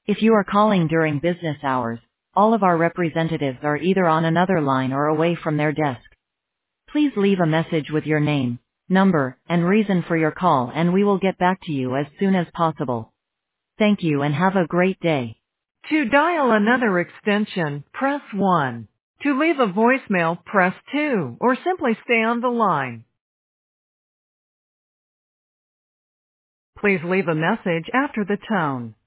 If you are calling during business hours, all of our representatives are either on another line or away from their desk. Please leave a message with your name, number, and reason for your call, and we will get back to you as soon as possible. Thank you and have a great day. To dial another extension, press 1. To leave a voicemail, press 2, or simply stay on the line. Please leave a message after the tone.